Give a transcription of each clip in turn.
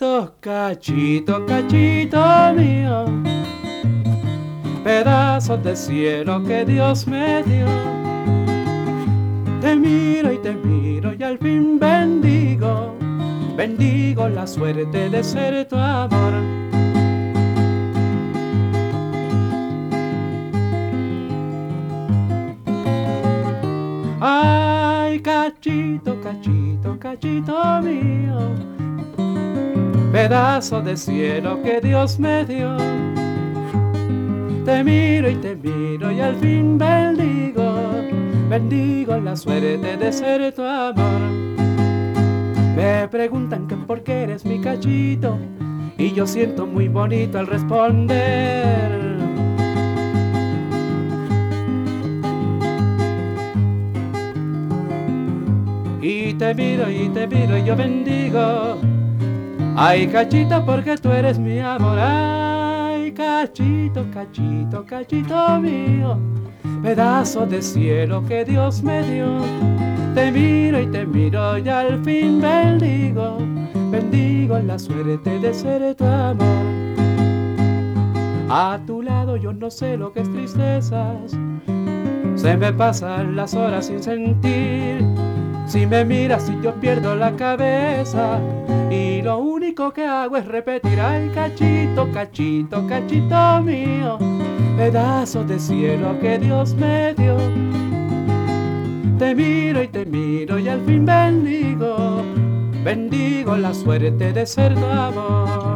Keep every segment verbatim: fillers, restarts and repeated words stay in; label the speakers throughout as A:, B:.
A: Cachito, cachito, cachito mío, pedazos de cielo que Dios me dio. Te miro y te miro y al fin bendigo, bendigo la suerte de ser tu amor. Ay, cachito, cachito, cachito mío, pedazo de cielo que Dios me dio. Te miro y te miro y al fin bendigo, bendigo la suerte de ser tu amor. Me preguntan que por qué eres mi cachito y yo siento muy bonito al responder. Y te miro y te miro y yo bendigo. Ay, cachito, porque tú eres mi amor. Ay, cachito, cachito, cachito mío, pedazo de cielo que Dios me dio. Te miro y te miro y al fin bendigo, bendigo la suerte de ser tu amor. A tu lado yo no sé lo que es tristezas, se me pasan las horas sin sentir. Si me miras y yo pierdo la cabeza y lo único que hago es repetir: ay, cachito, cachito, cachito mío, pedazo de cielo que Dios me dio. Te miro y te miro y al fin bendigo, bendigo la suerte de ser tu amor.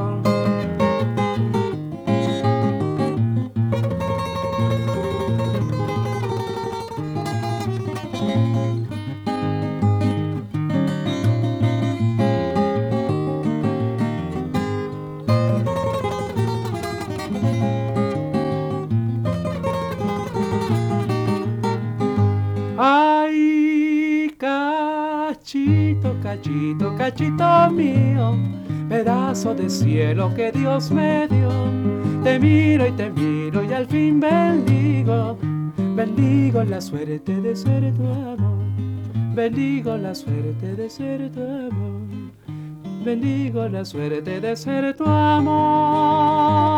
A: Ay, cachito, cachito, cachito mío, pedazo de cielo que Dios me dio. Te miro y te miro y al fin bendigo, bendigo la suerte de ser tu amor. Bendigo la suerte de ser tu amor. Bendigo la suerte de ser tu amor.